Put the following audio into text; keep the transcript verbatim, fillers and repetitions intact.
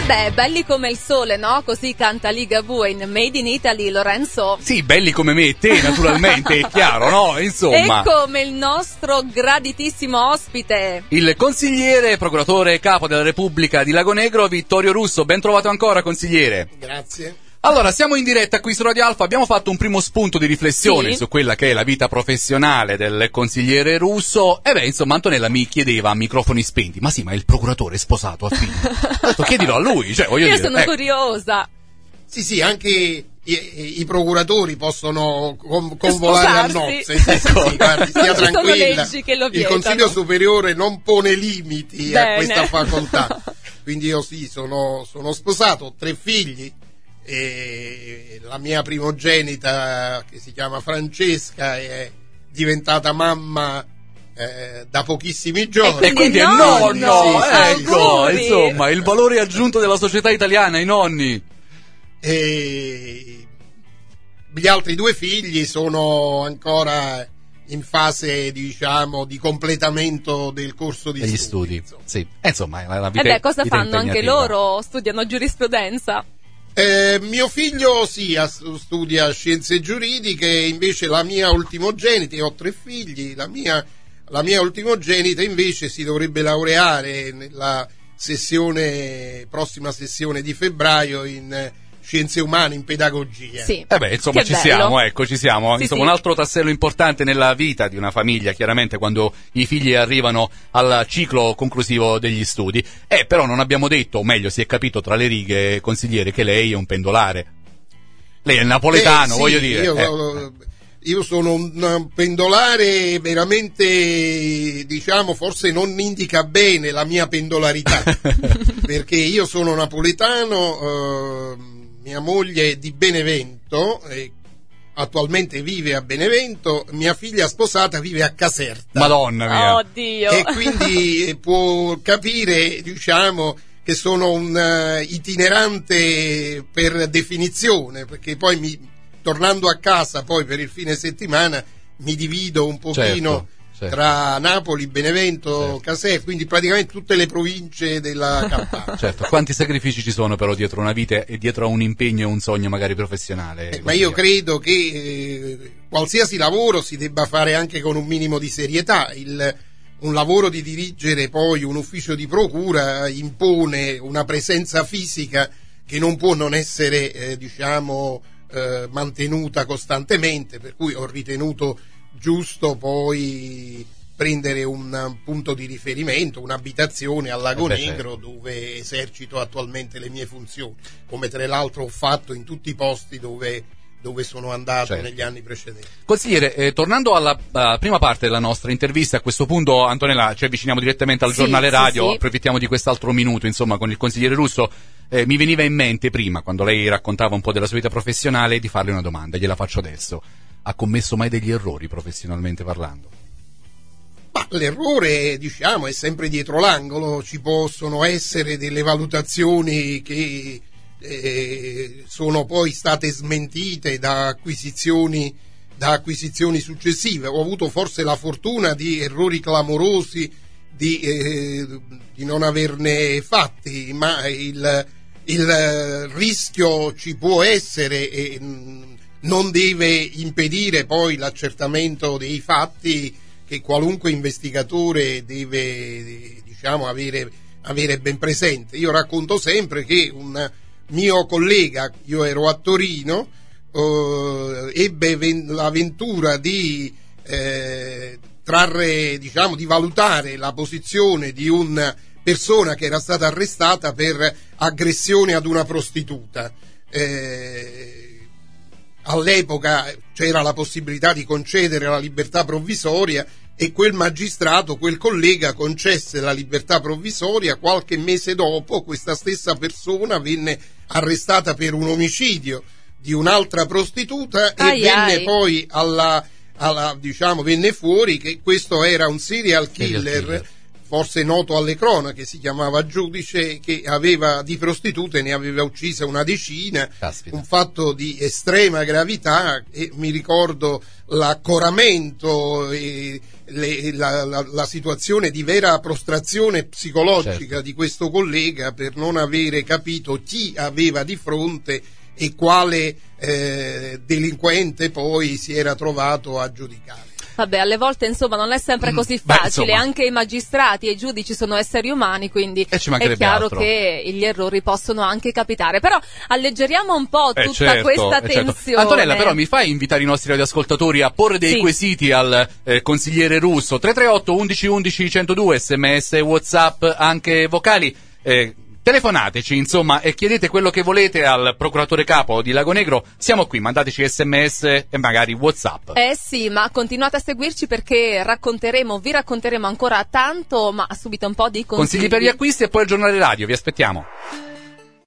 Eh beh, belli come il sole, no? Così canta Ligabue in Made in Italy, Lorenzo. Sì, belli come me e te, naturalmente, è chiaro, no? Insomma. E come il nostro graditissimo ospite, il consigliere procuratore capo della Repubblica di Lagonegro, Vittorio Russo. Ben trovato ancora, consigliere. Grazie. Allora, siamo in diretta qui su Radio Alfa, abbiamo fatto un primo spunto di riflessione sì. su quella che è la vita professionale del consigliere Russo. E beh, insomma, Antonella mi chiedeva a microfoni spenti, ma sì, ma il procuratore è sposato a figli? Ho detto, chiedilo a lui, cioè, voglio io dire. sono ecco. curiosa. Sì, sì, anche i, i procuratori possono con, convolare a nozze. Sì, ecco. sì, sì, guardi, stia Non ci sono tranquilla. leggi che lo Il vietano. Consiglio Superiore non pone limiti Bene. a questa facoltà. Quindi io sì, sono, sono sposato, ho tre figli. E la mia primogenita, che si chiama Francesca, è diventata mamma eh, da pochissimi giorni. E quindi è nonno, nonno, sì, sì, ecco, auguri. insomma, il valore aggiunto della società italiana, i nonni. E gli altri due figli sono ancora in fase, diciamo, di completamento del corso di Degli studi. studi, sì. E insomma, la, la E vita beh, cosa vita fanno? Anche impegnativa. loro studiano giurisprudenza. Eh, mio figlio sì, as- studia scienze giuridiche, invece la mia ultimogenita, io ho tre figli, la mia, la mia ultimogenita invece si dovrebbe laureare nella sessione, prossima sessione di febbraio in scienze umane, in pedagogia. Sì. Eh beh, insomma, Che ci bello. siamo, ecco, ci siamo. Sì, Insomma, sì. un altro tassello importante nella vita di una famiglia, chiaramente, quando i figli arrivano al ciclo conclusivo degli studi. Eh, però non abbiamo detto, o meglio, si è capito tra le righe, consigliere, che lei è un pendolare. Lei è il napoletano, Eh, sì, voglio dire. Io, eh. io sono un pendolare veramente, diciamo, forse non indica bene la mia pendolarità, perché io sono napoletano, eh, mia moglie è di Benevento, e attualmente vive a Benevento, mia figlia sposata vive a Caserta. Madonna mia. Oddio. E quindi può capire, diciamo, che sono un uh, itinerante per definizione, perché poi mi, tornando a casa poi per il fine settimana mi divido un pochino Certo, certo. tra Napoli, Benevento, Certo. Caserta, quindi praticamente tutte le province della Campania. Certo, quanti sacrifici ci sono però dietro una vita e dietro a un impegno e un sogno magari professionale? Eh, ma io credo che eh, qualsiasi lavoro si debba fare anche con un minimo di serietà. Il, un lavoro di dirigere poi un ufficio di procura impone una presenza fisica che non può non essere, eh, diciamo, eh, mantenuta costantemente, per cui ho ritenuto giusto poi prendere un punto di riferimento, un'abitazione a Lagonegro, dove esercito attualmente le mie funzioni, come tra l'altro ho fatto in tutti i posti dove, dove sono andato Certo. negli anni precedenti. Consigliere, eh, tornando alla uh, prima parte della nostra intervista, a questo punto, Antonella, ci avviciniamo direttamente al Sì, giornale sì, radio, sì. approfittiamo di quest'altro minuto, insomma, con il consigliere Russo. Eh, mi veniva in mente prima, quando lei raccontava un po' della sua vita professionale, di farle una domanda, gliela faccio adesso. Ha commesso mai degli errori professionalmente parlando? Ma l'errore, diciamo, è sempre dietro l'angolo, ci possono essere delle valutazioni che eh, sono poi state smentite da acquisizioni, da acquisizioni successive. Ho avuto forse la fortuna di errori clamorosi di, eh, di non averne fatti, ma il, il rischio ci può essere e non deve impedire poi l'accertamento dei fatti che qualunque investigatore deve, diciamo, avere, avere ben presente. Io racconto sempre che un mio collega, io ero a Torino, eh, ebbe ven- l'avventura di eh, trarre, diciamo, di valutare la posizione di una persona che era stata arrestata per aggressione ad una prostituta. Eh, all'epoca c'era la possibilità di concedere la libertà provvisoria e quel magistrato, quel collega concesse la libertà provvisoria. Qualche mese dopo questa stessa persona venne arrestata per un omicidio di un'altra prostituta e ai venne ai. poi alla, alla diciamo venne fuori che questo era un serial Serial killer, killer. forse noto alle cronache, si chiamava Giudice, che aveva di prostitute, ne aveva uccise una decina. Caspita. Un fatto di estrema gravità, e mi ricordo l'accoramento e le, la, la, la situazione di vera prostrazione psicologica, certo, di questo collega per non avere capito chi aveva di fronte e quale eh, delinquente poi si era trovato a giudicare. Vabbè, alle volte insomma non è sempre così facile. Beh, anche i magistrati e i giudici sono esseri umani, quindi è chiaro altro. Che gli errori possono anche capitare. Però alleggeriamo un po' eh, tutta certo, questa eh, certo. tensione. Antonella, però mi fai invitare i nostri radioascoltatori a porre dei sì. quesiti al eh, consigliere Russo? tre tre otto undici undici centodue, sms, WhatsApp, anche vocali. Eh, Telefonateci, insomma, e chiedete quello che volete al procuratore capo di Lago Negro. Siamo qui, mandateci sms e magari WhatsApp. Eh sì, ma continuate a seguirci perché racconteremo, vi racconteremo ancora tanto, ma subito un po' di consigli. Consigli per gli acquisti e poi il giornale radio, vi aspettiamo.